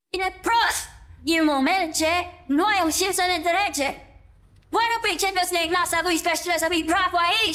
Είναι γυρμωμένε, νόημα ουσίασαν εντρέτσε. Bueno, pinche pues le glasa do especial sabe bravo aí.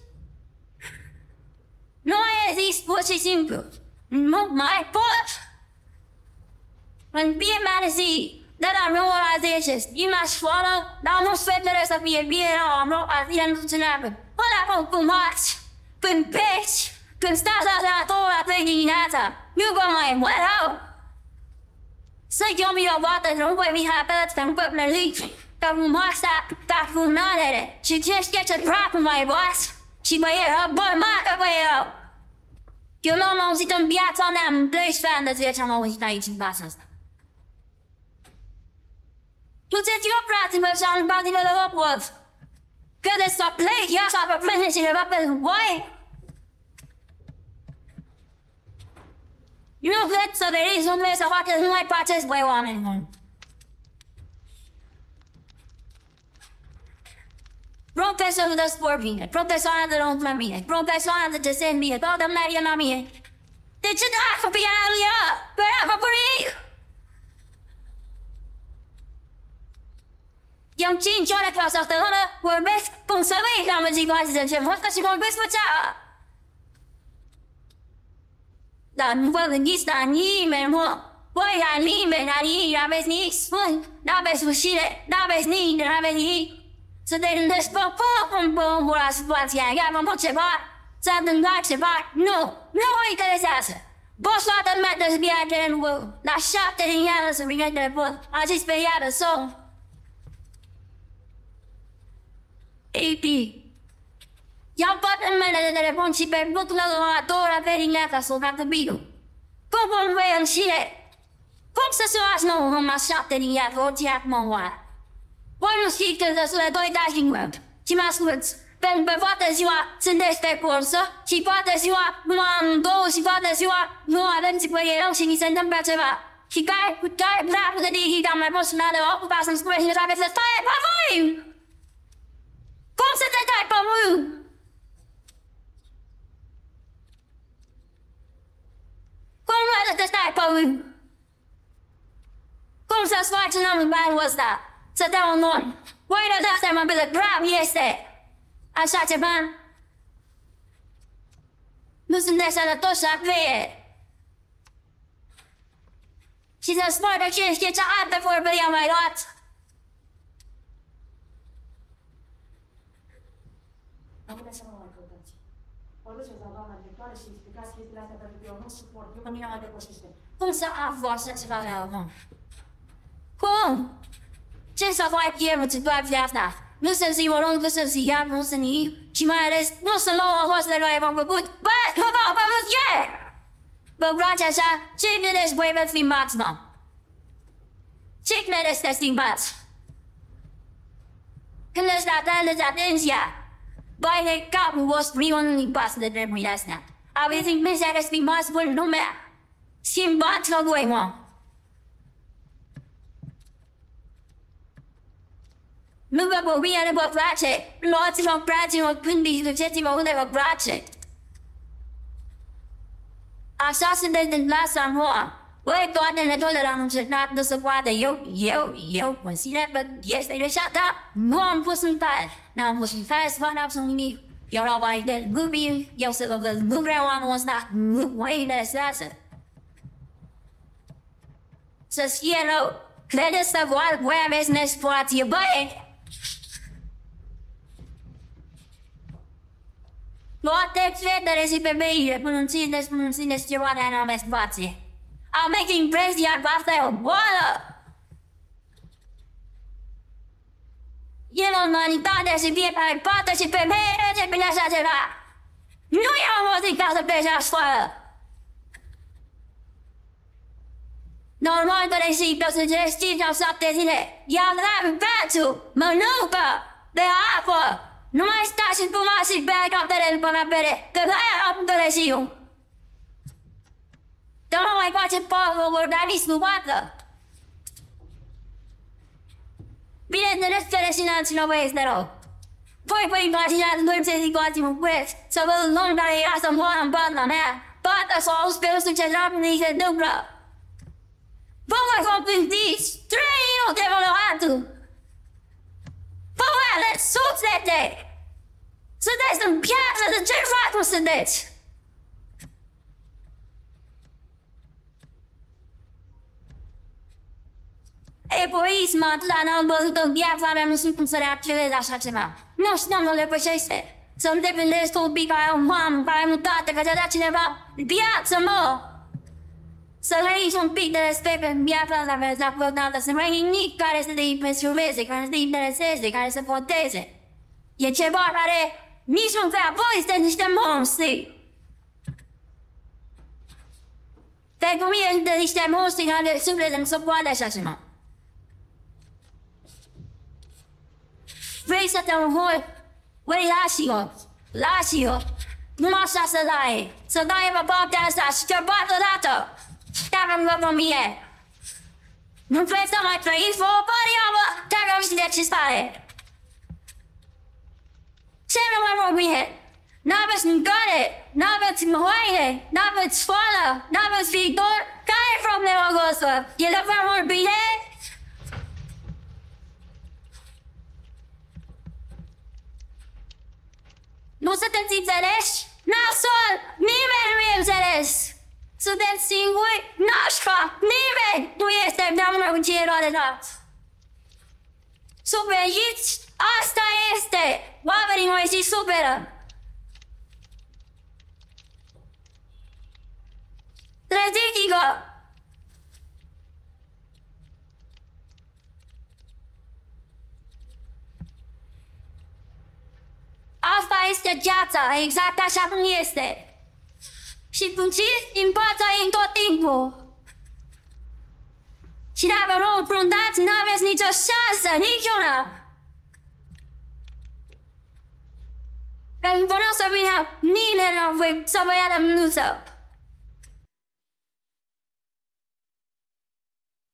Não existe você simples. Não mais pode. Mas bem mais assim. That I'm no realizations. You must follow. Now no sweat that is a be on no as the end of the night. Hold up on too much. Pun pitch. Pun stars out that door at the Nata. You go my well out. So you me your water, don't wait me have birds and put the leaf. That will mark that will not at it. She just gets a drop from my boss. She may her boy mark away out. You know, no, she don't be out on them. Place fan that's yet I'm always 19 passes. You said you're proud of sound about the other upwards. Good as a play, yes, I'm a finish in a weapon. Why? You know that so there is no place of what is my parties way on anyone. Professor of the sport being, professor of the don't me, professor of the descent me, about the Mariana me. Did you die for being earlier? But I'm a free. Young Chin John across of the honor were best conservation of the devices and Jim Hoska she won't best for chow. Dan well in this than ye men more. Boy, I lean men, I eat, I best need spoon. Now best was shit, now best need, and I best eat. So they didn't just go from bone where I suppose I got my much about. Something like about. No, no, I can answer. Boss lot of matters be out there and will. Not shot that he has to regret that book. I just pay out a song. AP. Y'all button men that I want to be book level door of very letters will have to be you. Go one way and see it. Folks as well as know who my shot that he had or Jack Monwa. Why don't you tell us that I dashing web? She must words. Ben bought as you are, send this step also. She bought as you are, one go, she bought as you are, no, I don't see where else she sent them better. She died, black with the day he got my boss another off about some square here. I bet the fire, by you. Come set the type of room. Come right at the type of room. Come so smart to know when was that. So down on. Why not that time I be like grab yesterday? I shot your man. Listen, there's a tosha there. She's a smarter kid, get your eye before Billy on my lot. Cum să avoase ceva de avon? Cum? Ce să fac eu să doar viața? Nu să zi orong, nu să zi iar, nu să ni, și mai ales nu să luau o hoasă de la evam făcut. Bă, hăba, yeah! Bă, brațe așa, ce vedeți voi veți limbați, mă? Ce credeți că limbați? Când îți dați atenția, băi, de capul vostru, primul limbați de dreptul astea. Aveți impresia că limbați vor lumea. Schimbați-vă voi, mă. Nu vă povia de vă place, luați-vă brațe-vă când duceți-vă unde vă place. Așa sunteți din clasa nouă. Băi, toate metodele am încercat de să poată eu, consider că este greșeata. Nu am pus în tare, n-am pus în tare să fac absolut nimic. Eu la mai de gâbi, eu să vă văd, nu vreau anul ăsta, nu mă interesează. Să fie rău, credeți să voi aveți nespoație, băi! Toate fetele și femeile, până-țineți ceva de anume spație. Au make impresia că asta e o boală! E normalitate să fie pe pată și femeile ce bine așa ceva! Nu i-au fost în casă pe așa școală! Normal că le zic că să geresc 5 sau 7 zile, i-au dat prețul, mănâncă, de apă! Nu mai stați și fumați și bea captele după mea bere, că aia am tărăziu. Că nu mai face păvă organismul poată. Bineînțeles că reșinați-l băieți de rău. Voi vă imaginați noi ce situații mă băieți, să văd un om care ia să moară în banda mea, poate să auzi pe ăsta ce rapid îi se întâmplă. Voi comprendiți? Trăiul de voloratul. Voi suflete. Sunteți în piață, de ce fapt sunteți? Egoism atâta n-am văzut în viața mea, nu știu cum să reacționez așa ceva. Nu știu, nu le pășește. Să-mi depindesc un pic, ai o mamă, ai un tată, că ți-a dat cineva viață, mă! Să trăiți un pic de respect în viața asta care ți-a făcut dată, să nu ai nimic care să te impresioneze, care să te intereseze, care să poteze. E ceva care nici nu vrea, voi sunteți niște monstri! Pentru mine sunt niște monstri care sufletul nu se poate așa ceva. Vrei să te înhori? Vrei, lasă-o! Lasă-o! Numai așa să dai! Să dai pe partea asta și te bat odată! Dacă-mi vă pe mine! Nu vrei să mai trăiți vă o pariamă? Dacă-mi știi de ce stare! Ce nu mai vă mine? N-aveți mâncare, n-aveți haine, n-aveți școală, n-aveți viitor? Care e problema voastră? E de fel mult bine? Nu sunteți înțeleși? Nasol! Nimeni nu e înțeles! Sunteți singuri? Nașca! Nimeni nu este împreună cu ceilalți! Superiți? Asta este! Oamenii noi se superă! Treziți-vă! Asta este viața, exact așa cum este. Și funciți din fața ei tot timpul. Și dacă nu înfruntați, n-aveți nicio șansă, niciuna. Pentru că nu o să vină nimeni să vă ia de mânuță.